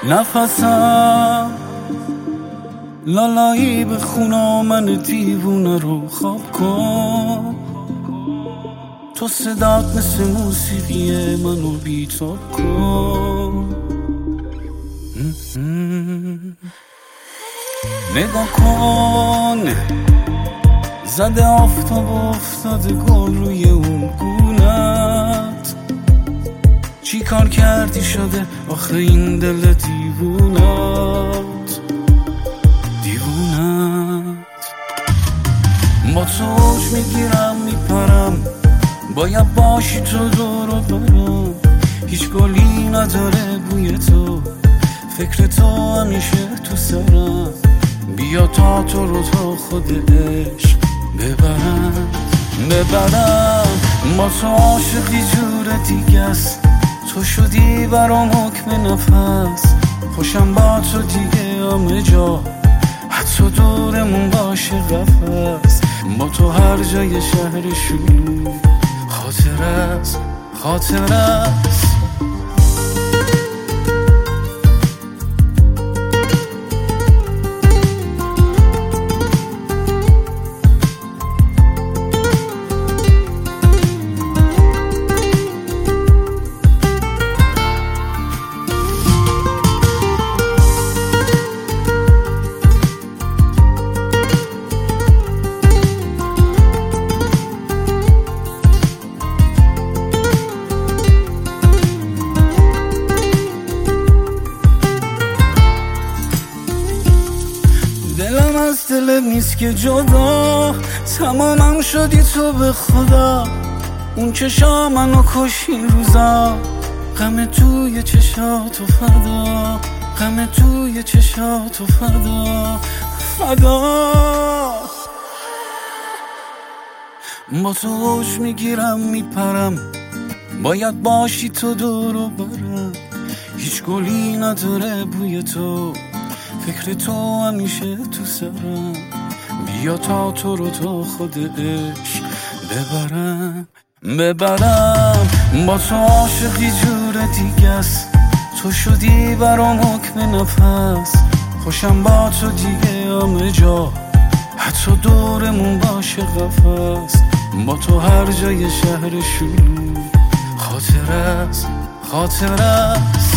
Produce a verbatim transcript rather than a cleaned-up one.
نفسم لالایی به خونا من دیوونه رو خواب کن. تو صدات مثل موسیقی منو بیتاب کن. نگاه کن زده آفتاب افتاده گل روی اون گونت. چی کار کردی شده آخه این دل دیوونت دیوونت. با تو اوج میگیرم میپرم، باید باشی تو دور و برم. هیچ گلی نداره بوی تو، فکر تو همیشه تو سرم. بیا تا تو رو تا خود عشق ببرم ببرم. با تو عاشقی جور دیگه است، تو شدی برام حکم نفس. خوشم با تو دیگه همه جا، حتی دورمون باشه قفس. با تو هر جای شهر شلوغ خاطر است خاطر است. دلم از دلت نیست که جدا، تمامم شدی تو به خدا. اون چشا منو کشی روزا، غم توی چشاتو فدا، غم توی چشاتو فدا فدا. با تو اوج میگیرم میپرم، باید باشی تو دور و برم. هیچ گلی نداره بوی تو، فکر تو همیشه تو سرم. بیا تا تو رو تا خود عشق ببرم ببرم. با تو عاشقی جور دیگه است، تو شدی برام حکم نفس. خوشم با تو دیگه همه جا، حتی دورمون باشه قفس. با تو هر جای شهر شلوغ خاطر است خاطر است.